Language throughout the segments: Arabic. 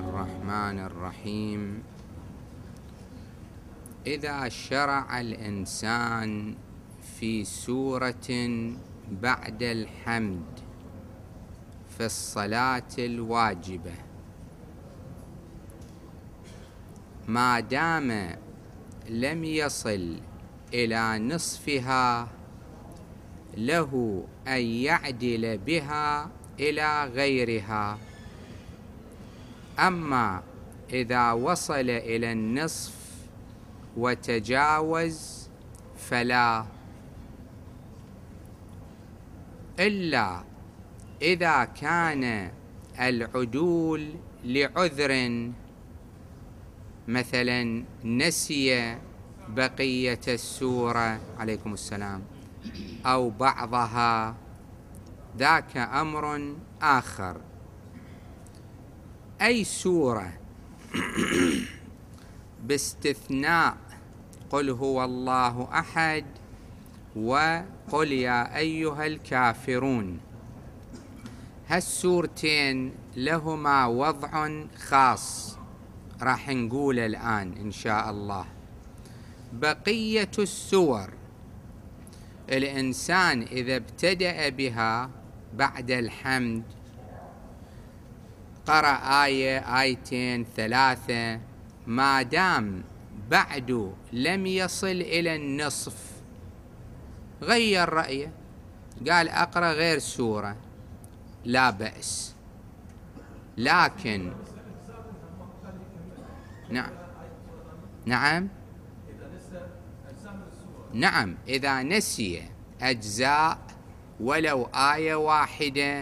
الرحمن الرحيم. إذا شرع الإنسان في سورة بعد الحمد في الصلاة الواجبة ما دام لم يصل إلى نصفها له أن يعدل بها إلى غيرها، أما إذا وصل إلى النصف وتجاوز فلا، إلا إذا كان العدول لعذر، مثلا نسي بقية السورة عليكم السلام أو بعضها، ذاك أمر آخر. أي سورة باستثناء قل هو الله أحد وقل يا أيها الكافرون، هالسورتين لهما وضع خاص راح نقول الآن إن شاء الله. بقية السور الإنسان إذا ابتدأ بها بعد الحمد قرأ آية آيتين ثلاثة، ما دام بعد لم يصل إلى النصف غير رأيه قال أقرأ غير سورة لا بأس، لكن نعم إذا نسي أجزاء ولو آية واحدة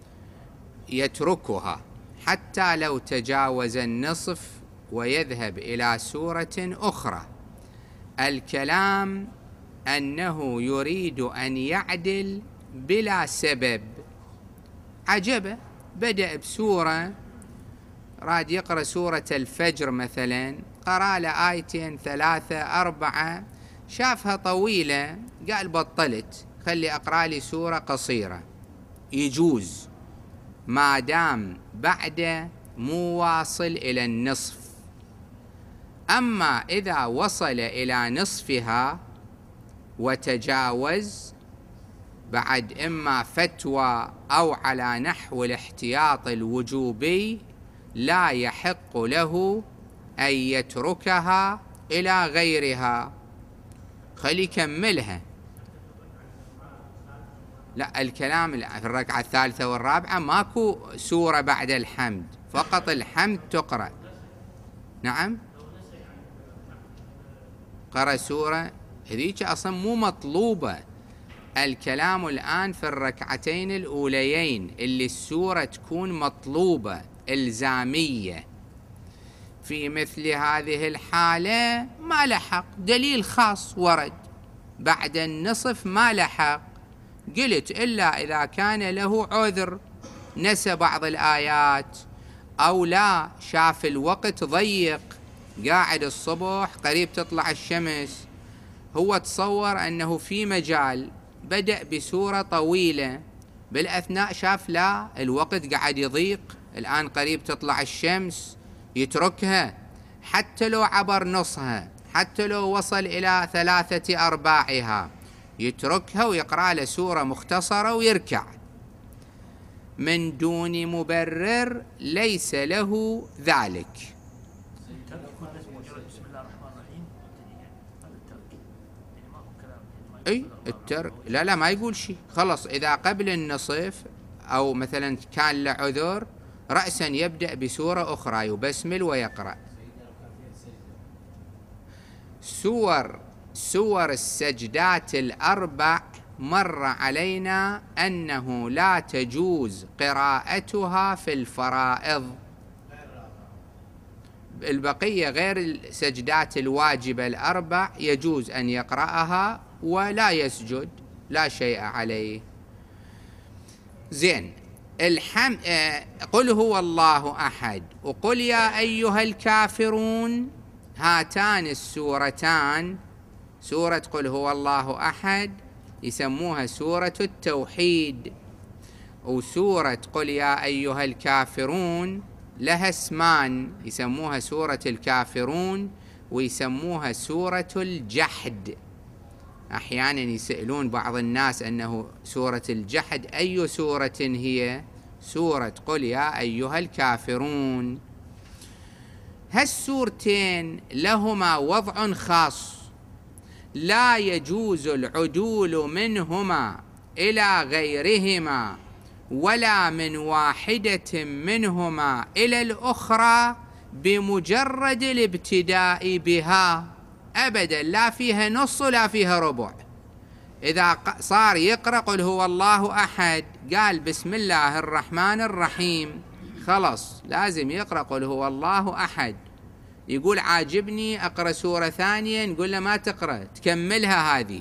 يتركها حتى لو تجاوز النصف ويذهب إلى سورة أخرى. الكلام أنه يريد أن يعدل بلا سبب، عجبه بدأ بسورة راد يقرأ سورة الفجر مثلا، قرأ له آيتين ثلاثة أربعة، شافها طويلة قال بطلت خلي أقرأ لي سورة قصيرة، يجوز ما دام بعد مو واصل إلى النصف. أما إذا وصل إلى نصفها وتجاوز بعد إما فتوى أو على نحو الاحتياط الوجوبي لا يحق له أن يتركها إلى غيرها، خلي يكملها. لا، الكلام في الركعة الثالثة والرابعة ماكو سورة بعد الحمد، فقط الحمد تقرأ. نعم قرأ سورة هذيك أصلا مو مطلوبة. الكلام الآن في الركعتين الأوليين اللي السورة تكون مطلوبة إلزامية. في مثل هذه الحالة ما لحق دليل خاص ورد بعد النصف ما لحق، قلت إلا إذا كان له عذر نسى بعض الآيات أو لا شاف الوقت ضيق، قاعد الصبح قريب تطلع الشمس، هو تصور أنه في مجال بدأ بسورة طويلة، بالأثناء شاف لا الوقت قاعد يضيق الآن قريب تطلع الشمس، يتركها حتى لو عبر نصها، حتى لو وصل إلى 3/4 يتركها ويقرأ له سورة مختصرة ويركع من دون مبرر، ليس له ذلك. اي الترك لا ما يقول شيء، خلص إذا قبل النصف أو مثلا كان له عذر رأسا يبدأ بسورة أخرى يبسمل ويقرأ. سور السجدات الأربع مر علينا أنه لا تجوز قراءتها في الفرائض، البقية غير السجدات الواجبة الأربع يجوز أن يقرأها ولا يسجد لا شيء عليه. زين، قل هو الله أحد وقل يا أيها الكافرون، هاتان السورتان سورة قل هو الله أحد يسموها سورة التوحيد، وسورة قل يا أيها الكافرون لها اسمان، يسموها سورة الكافرون ويسموها سورة الجحد. أحيانا يسألون بعض الناس أنه سورة الجحد أي سورة هي؟ سورة قل يا أيها الكافرون. هالسورتين لهما وضع خاص، لا يجوز العدول منهما إلى غيرهما ولا من واحدة منهما إلى الأخرى بمجرد الابتداء بها أبدا، لا فيها نص ولا فيها ربع. إذا صار يقرأ قل هو الله أحد، قال بسم الله الرحمن الرحيم، خلص لازم يقرأ قل هو الله أحد. يقول عاجبني أقرأ سورة ثانية، نقول له ما تقرأ، تكملها هذه.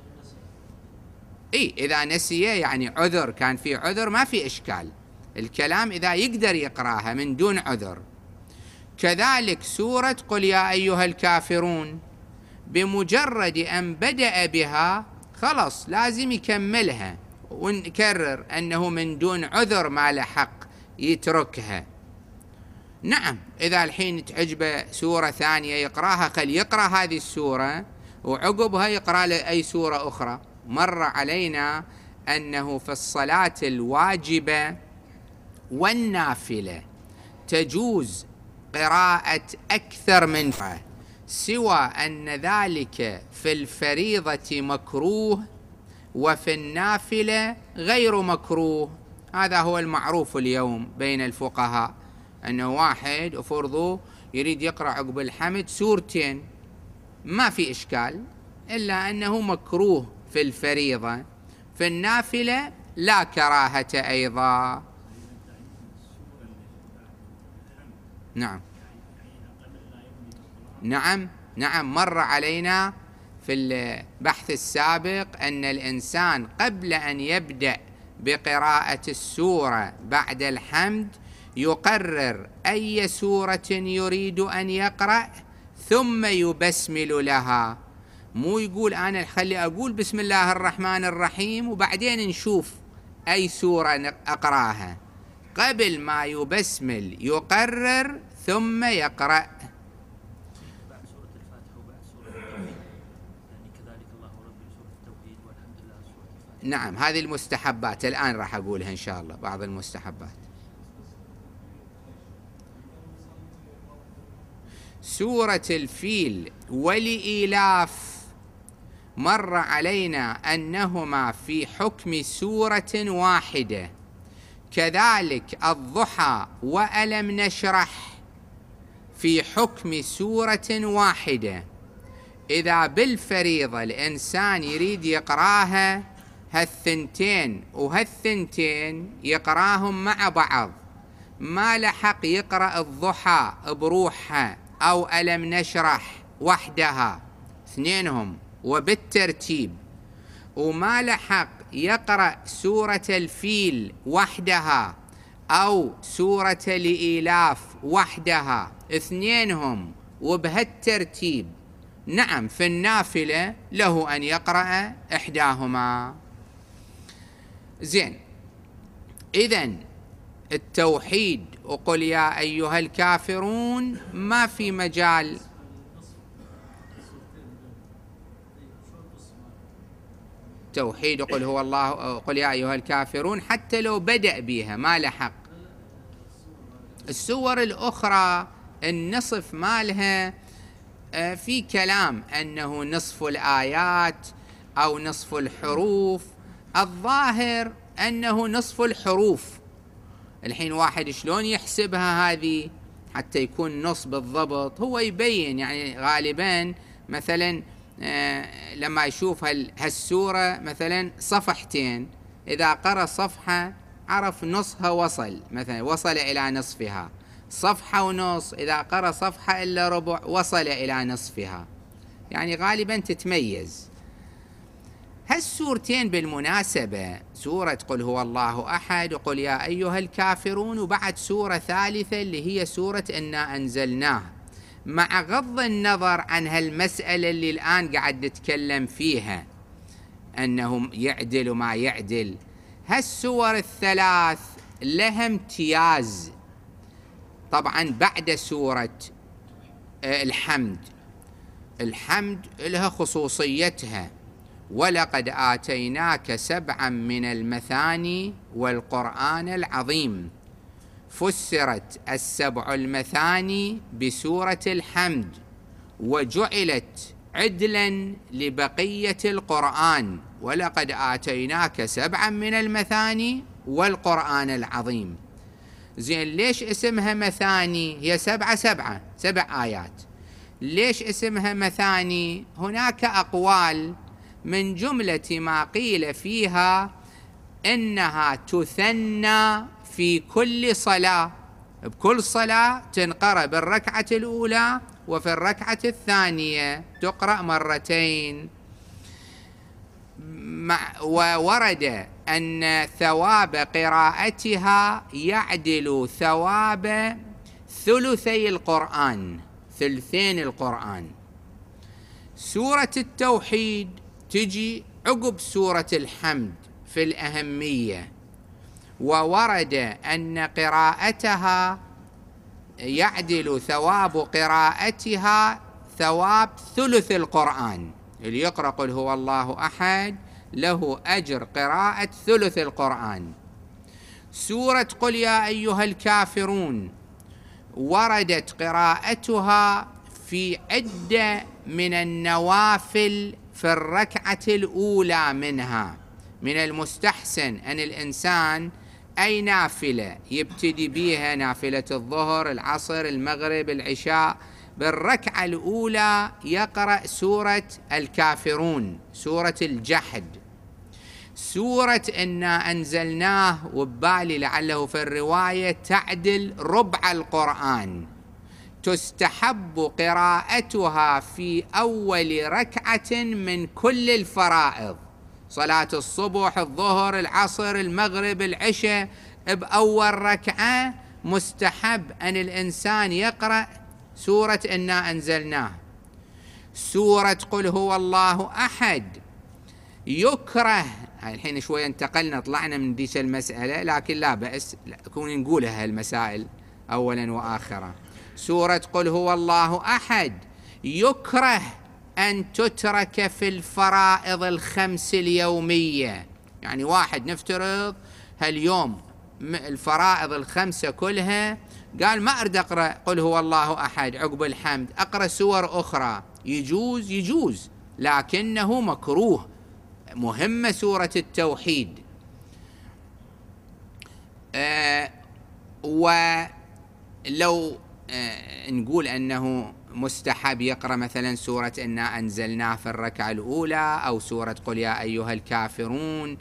إذا نسي يعني عذر، كان في عذر ما في إشكال، الكلام إذا يقدر يقرأها من دون عذر. كذلك سورة قل يا أيها الكافرون بمجرد أن بدأ بها خلص لازم يكملها، ونكرر أنه من دون عذر ما له حق يتركها. نعم، إذا الحين تعجبه سورة ثانية يقرأها، خل يقرأ هذه السورة وعقبها يقرأ له أي سورة أخرى. مر علينا أنه في الصلاة الواجبة والنافلة تجوز قراءة أكثر من مرة، سوى أن ذلك في الفريضة مكروه وفي النافلة غير مكروه. هذا هو المعروف اليوم بين الفقهاء، أنه واحد فرضه يريد يقرأ عقب الحمد سورتين ما في إشكال، إلا أنه مكروه في الفريضة، في النافلة لا كراهة أيضا. نعم مر علينا في البحث السابق أن الإنسان قبل أن يبدأ بقراءة السورة بعد الحمد يقرر أي سورة يريد أن يقرأ ثم يبسمل لها، مو يقول أنا خلي أقول بسم الله الرحمن الرحيم وبعدين نشوف أي سورة أقرأها. قبل ما يبسمل يقرر ثم يقرأ. بعد سورة الفاتحة وبعد سورة التوحيد، يعني كذلك الله ربي سورة التوحيد والحمد لله سورة الفاتحة. نعم، هذه المستحبات الآن راح أقولها إن شاء الله، بعض المستحبات. سورة الفيل والإيلاف مر علينا أنهما في حكم سورة واحدة، كذلك الضحى وألم نشرح في حكم سورة واحدة. إذا بالفريضة الإنسان يريد يقراها هالثنتين وهالثنتين يقراهم مع بعض، ما لحق يقرأ الضحى بروحها أو ألم نشرح وحدها اثنينهم وبالترتيب، وما لحق يقرأ سورة الفيل وحدها أو سورة الإيلاف وحدها اثنينهم وبهالترتيب. نعم، في النافلة له أن يقرأ إحداهما. زين، إذن التوحيد وقل يا أيها الكافرون ما في مجال. توحيد وقل هو الله قل يا أيها الكافرون حتى لو بدأ بها ما لحق. السور الأخرى النصف مالها في كلام أنه نصف الآيات أو نصف الحروف، الظاهر أنه نصف الحروف. الحين واحد شلون يحسبها هذه حتى يكون نص بالضبط؟ هو يبين يعني غالبا مثلا لما يشوف هالسورة مثلا صفحتين، إذا قرأ صفحة عرف نصها وصل، مثلا وصل إلى نصفها. صفحة ونص إذا قرأ صفحة إلا ربع وصل إلى نصفها، يعني غالبا تتميز. هالسورتين بالمناسبة سورة قل هو الله أحد وقل يا أيها الكافرون، وبعد سورة ثالثة اللي هي سورة إنا أنزلناه، مع غض النظر عن هالمسألة اللي الآن قاعد نتكلم فيها أنهم يعدل وما يعدل، هالسور الثلاث لها امتياز طبعا بعد سورة الحمد. الحمد لها خصوصيتها: ولقد آتيناك 7 من المثاني والقرآن العظيم. فسرت 7 المثاني بسورة الحمد، وجعلت عدلا لبقية القرآن: ولقد آتيناك 7 من المثاني والقرآن العظيم. زين، ليش اسمها مثاني؟ هي 7 آيات. ليش اسمها مثاني؟ هناك أقوال، من جملة ما قيل فيها إنها تثنى في كل صلاة، بكل صلاة تنقرأ بالركعة الأولى وفي الركعة الثانية تقرأ مرتين. وورد أن ثواب قراءتها يعدل ثواب ثلثي القرآن، ثلثين القرآن. سورة التوحيد تجي عقب سورة الحمد في الأهمية، وورد أن قراءتها يعدل ثواب قراءتها ثواب ثلث القرآن. اللي يقرأ قل هو الله أحد له أجر قراءة ثلث القرآن. سورة قل يا أيها الكافرون وردت قراءتها في عدة من النوافل في الركعة الأولى منها. من المستحسن أن الإنسان أي نافلة يبتدي بها، نافلة الظهر، العصر، المغرب، العشاء، بالركعة الأولى يقرأ سورة الكافرون، سورة الجحد، سورة إنا أنزلناه، وبالي لعله في الرواية تعدل ربع القرآن. تستحب قراءتها في أول ركعة من كل الفرائض، صلاة الصبح، الظهر، العصر، المغرب، العشاء، بأول ركعة مستحب أن الإنسان يقرأ سورة إنا أنزلناه. سورة قل هو الله أحد يكره، الحين شوية انتقلنا طلعنا من ديش المسألة، لكن لا بأس نكون نقولها المسائل أولا وآخرا. سورة قل هو الله أحد يكره أن تترك في الفرائض ال5 اليومية. يعني واحد نفترض هاليوم الفرائض ال5 كلها، قال ما أريد أقرأ قل هو الله أحد عقب الحمد، أقرأ سور أخرى، يجوز، لكنه مكروه. مهمة سورة التوحيد. ولو نقول أنه مستحب يقرأ مثلا سورة إنا أنزلناه في الركعة الأولى، أو سورة قل يا أيها الكافرون.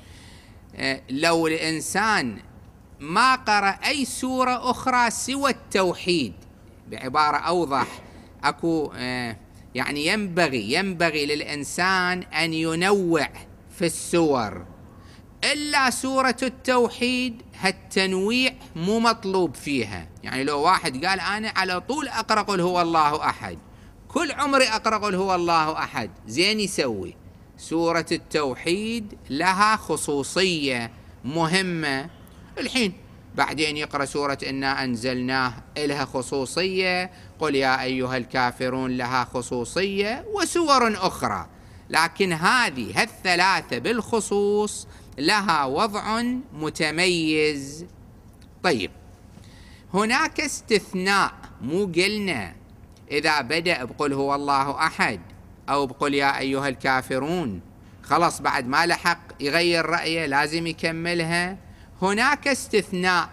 لو الإنسان ما قرأ أي سورة أخرى سوى التوحيد، بعبارة أوضح، أكو يعني ينبغي للإنسان أن ينوع في السور، إلا سورة التوحيد هالتنويع مو مطلوب فيها. يعني لو واحد قال أنا على طول أقرأ قل هو الله أحد، كل عمري أقرأ قل هو الله أحد، زين يسوي. سورة التوحيد لها خصوصية مهمة. الحين بعدين يقرأ سورة إنا أنزلناه لها خصوصية، قل يا أيها الكافرون لها خصوصية، وسور أخرى، لكن هذه الثلاثة بالخصوص لها وضع متميز. طيب، هناك استثناء، مو قلنا إذا بدأ بقل هو الله أحد أو بقل يا أيها الكافرون خلاص بعد ما لحق يغير رأيه لازم يكملها. هناك استثناء،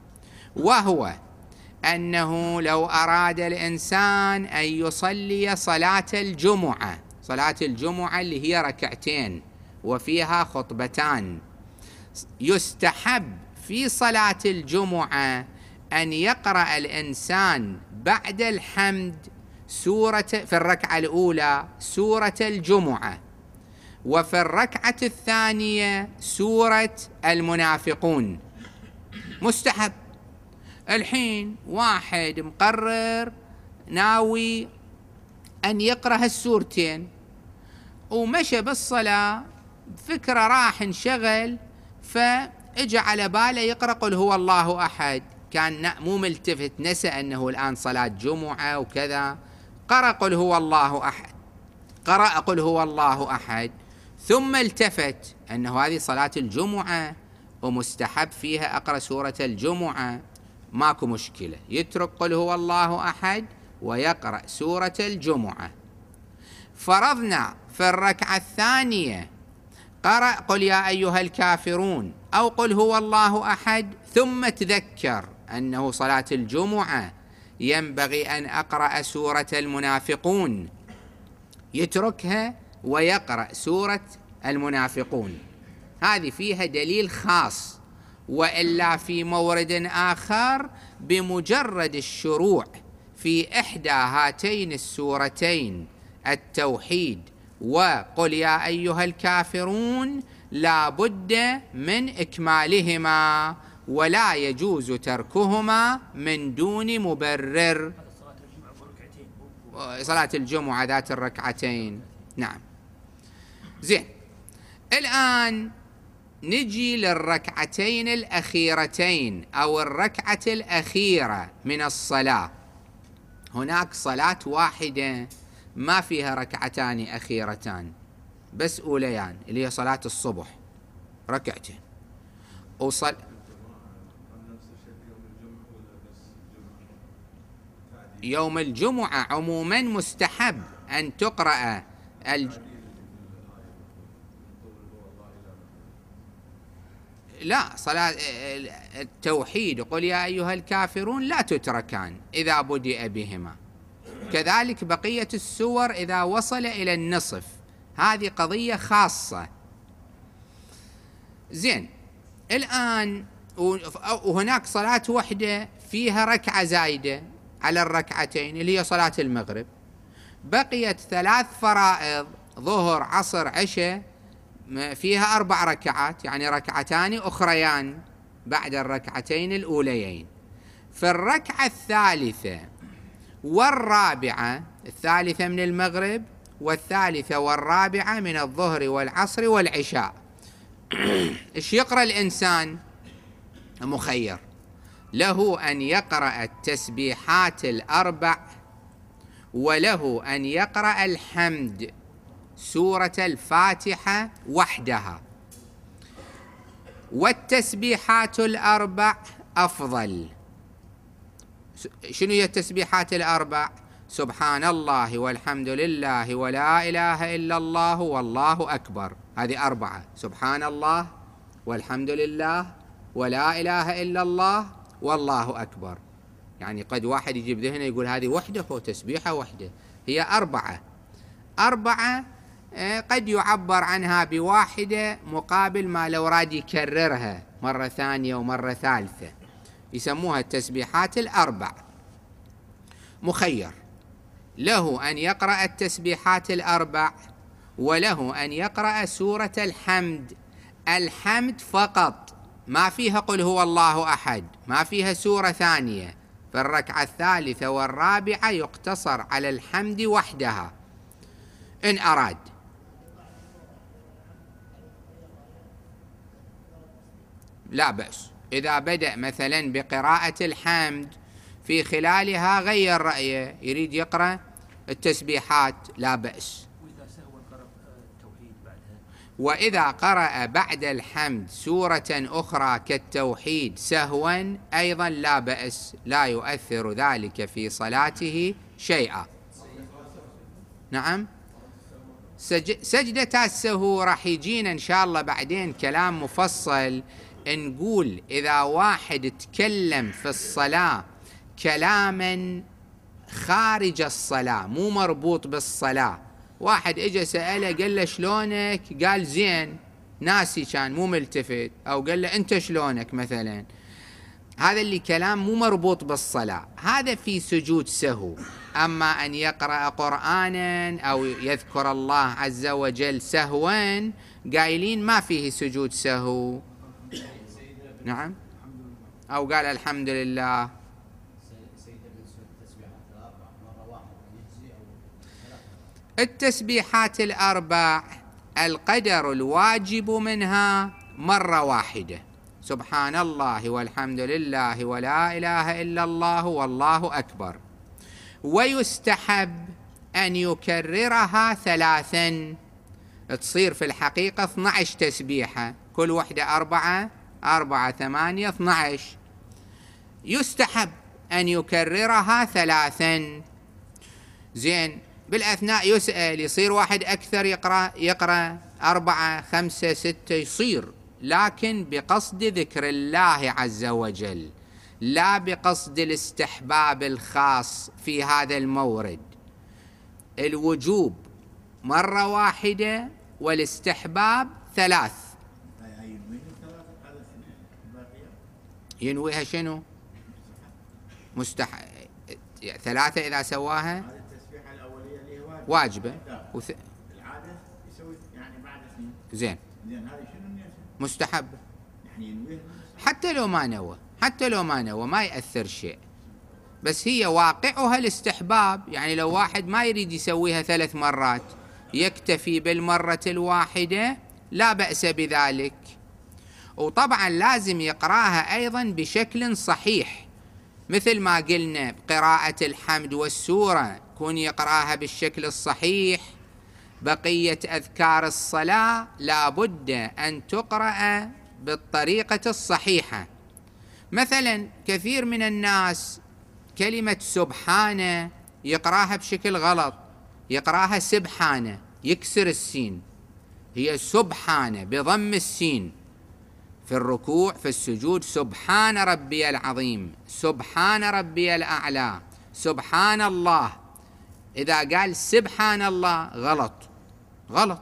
وهو أنه لو أراد الإنسان أن يصلي صلاة الجمعة، صلاة الجمعة اللي هي ركعتين وفيها خطبتان، يستحب في صلاة الجمعة أن يقرأ الإنسان بعد الحمد في الركعة الأولى سورة الجمعة، وفي الركعة الثانية سورة المنافقون، مستحب. الحين واحد مقرر ناوي أن يقرأ هالسورتين ومشى بالصلاة، فكرة راح انشغل فاجى على باله يقرأ قل هو الله أحد، كان مو ملتفت، نسى أنه الآن صلاة جمعة وكذا، قرأ قل هو الله أحد، قرأ قل هو الله أحد، ثم التفت أنه هذه صلاة الجمعة ومستحب فيها أقرأ سورة الجمعة، ماكو مشكلة، يترك قل هو الله أحد ويقرأ سورة الجمعة. فرضنا في الركعة الثانية قرأ قل يا أيها الكافرون أو قل هو الله أحد، ثم تذكر أنه صلاة الجمعة ينبغي أن أقرأ سورة المنافقون، يتركها ويقرأ سورة المنافقون. هذه فيها دليل خاص، وإلا في مورد آخر بمجرد الشروع في إحدى هاتين السورتين التوحيد وقل يا أيها الكافرون لا بد من إكمالهما، ولا يجوز تركهما من دون مبرر. صلاة الجمعة ذات الركعتين. نعم. زين، الآن نجي للركعتين الأخيرتين أو الركعة الأخيرة من الصلاة. هناك صلاة واحدة ما فيها ركعتان أخيرتان، بس أوليان، اللي هي صلاة الصبح ركعتين. يوم الجمعة عموما مستحب أن تقرأ لا، صلاة التوحيد قل يا أيها الكافرون لا تتركان إذا بدأ بهما، كذلك بقية السور إذا وصل إلى النصف، هذه قضية خاصة. زين، الآن وهناك صلاة واحدة فيها ركعة زايدة على الركعتين اللي هي صلاة المغرب، بقيت 3 فرائض ظهر عصر عشاء فيها 4 ركعات، يعني ركعتان أخريان بعد الركعتين الأوليين. في الركعة الثالثة والرابعة، الثالثة من المغرب والثالثة والرابعة من الظهر والعصر والعشاء، إيش يقرأ الإنسان؟ مخير، له أن يقرأ التسبيحات ال4، وله أن يقرأ الحمد، سورة الفاتحة وحدها، والتسبيحات ال4 أفضل. شنو هي التسبيحات ال4؟ سبحان الله والحمد لله ولا إله إلا الله والله أكبر، هذه 4، سبحان الله والحمد لله ولا إله إلا الله والله أكبر. يعني قد واحد يجيب ذهنه يقول هذه وحدة فهو تسبيحة وحدة، هي 4 قد يعبر عنها بواحدة مقابل ما لو راد يكررها مرة ثانية ومرة ثالثة، يسموها التسبيحات ال4. مخير، له أن يقرأ التسبيحات ال4، وله أن يقرأ سورة الحمد. الحمد فقط، ما فيها قل هو الله أحد، ما فيها سورة ثانية. في الركعة الثالثة والرابعة يقتصر على الحمد وحدها إن أراد. لا بأس، إذا بدأ مثلا بقراءة الحمد في خلالها غير رأيه يريد يقرأ التسبيحات لا بأس. وإذا قرأ بعد الحمد سورة أخرى كالتوحيد سهوا أيضا لا بأس، لا يؤثر ذلك في صلاته شيئا. نعم، سجدة السهو راح يجينا إن شاء الله بعدين كلام مفصل، نقول إذا واحد تكلم في الصلاة كلاما خارج الصلاة مو مربوط بالصلاة، واحد اجى سأله قال له شلونك، قال زين، ناسي كان مو ملتفت، أو قال له أنت شلونك مثلا، هذا اللي كلام مو مربوط بالصلاة، هذا في سجود سهو. أما أن يقرأ قرآنا أو يذكر الله عز وجل سهوا، قايلين ما فيه سجود سهو. نعم، أو قال الحمد لله. التسبيحات ال4 القدر الواجب منها مرة واحدة، سبحان الله والحمد لله ولا إله إلا الله والله أكبر. ويستحب أن يكررها 3، تصير في الحقيقة 12 تسبيحة، كل وحدة 4 4 8 12. يستحب أن يكررها 3. زين، بالأثناء يسأل، يصير واحد أكثر يقرأ 4 5 6 يصير، لكن بقصد ذكر الله عز وجل، لا بقصد الاستحباب الخاص في هذا المورد. الوجوب مرة واحدة والاستحباب 3. ينويها شنو؟ 3 إذا سواها التسبيحة الأولية اللي هي واجبة العادة يسوي يعني بعد سنين. زين هذه شنو النية؟ مستحبة، يعني ينويها حتى لو ما نوى ما يأثر شيء، بس هي واقعها الاستحباب. يعني لو واحد ما يريد يسويها 3 مرات يكتفي بالمرة الواحدة لا بأس بذلك. وطبعا لازم يقرأها أيضا بشكل صحيح، مثل ما قلنا بقراءة الحمد والسورة كون يقرأها بالشكل الصحيح. بقية أذكار الصلاة لا بد أن تقرأ بالطريقة الصحيحة. مثلا كثير من الناس كلمة سبحانه يقرأها بشكل غلط، يقرأها سبحانه، يكسر السين، هي سبحانه بضم السين. في الركوع في السجود سبحان ربي العظيم، سبحان ربي الأعلى، سبحان الله. إذا قال سبحان الله غلط،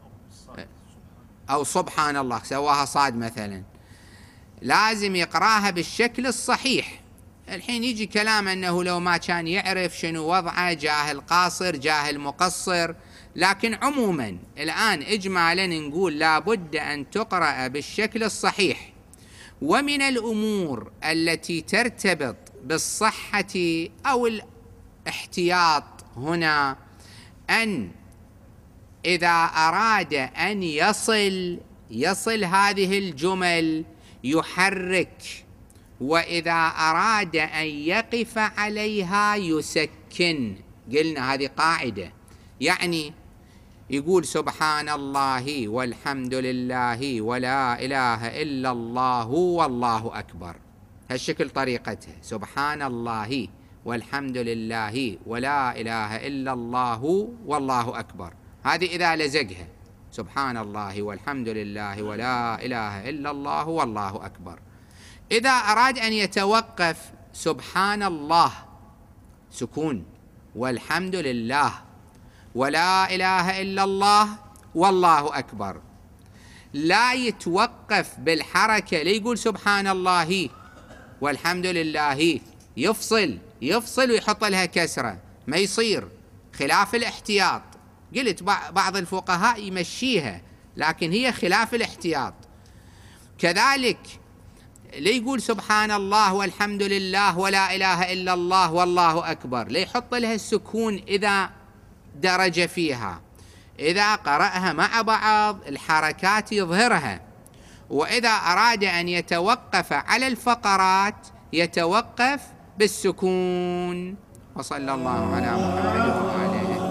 أو سبحان الله سواها صاد مثلا، لازم يقراها بالشكل الصحيح. الحين يجي كلام أنه لو ما كان يعرف شنو وضعه، جاه القاصر جاه المقصر، لكن عموما الآن إجمالا نقول لابد أن تقرأ بالشكل الصحيح. ومن الأمور التي ترتبط بالصحة أو الاحتياط هنا أن إذا أراد أن يصل هذه الجمل يحرك، وإذا أراد أن يقف عليها يسكن. قلنا هذه قاعدة، يعني يقول سبحان الله والحمد لله ولا إله إلا الله والله أكبر، هالشكل طريقتها، سبحان الله والحمد لله ولا إله إلا الله والله أكبر. هذه إذا لزقها سبحان الله والحمد لله ولا إله إلا الله والله أكبر. إذا أراد أن يتوقف سبحان الله سكون، والحمد لله ولا إله إلا الله والله أكبر، لا يتوقف بالحركة، لا يقول سبحان الله والحمد لله يفصل ويحط لها كسرة، ما يصير، خلاف الاحتياط. قلت بعض الفقهاء يمشيها، لكن هي خلاف الاحتياط. كذلك لا يقول سبحان الله والحمد لله ولا إله إلا الله والله أكبر، لا يحط لها السكون إذا درج فيها. إذا قرأها مع بعض الحركات يظهرها، وإذا أراد أن يتوقف على الفقرات يتوقف بالسكون. وصلى الله على محمد وآله.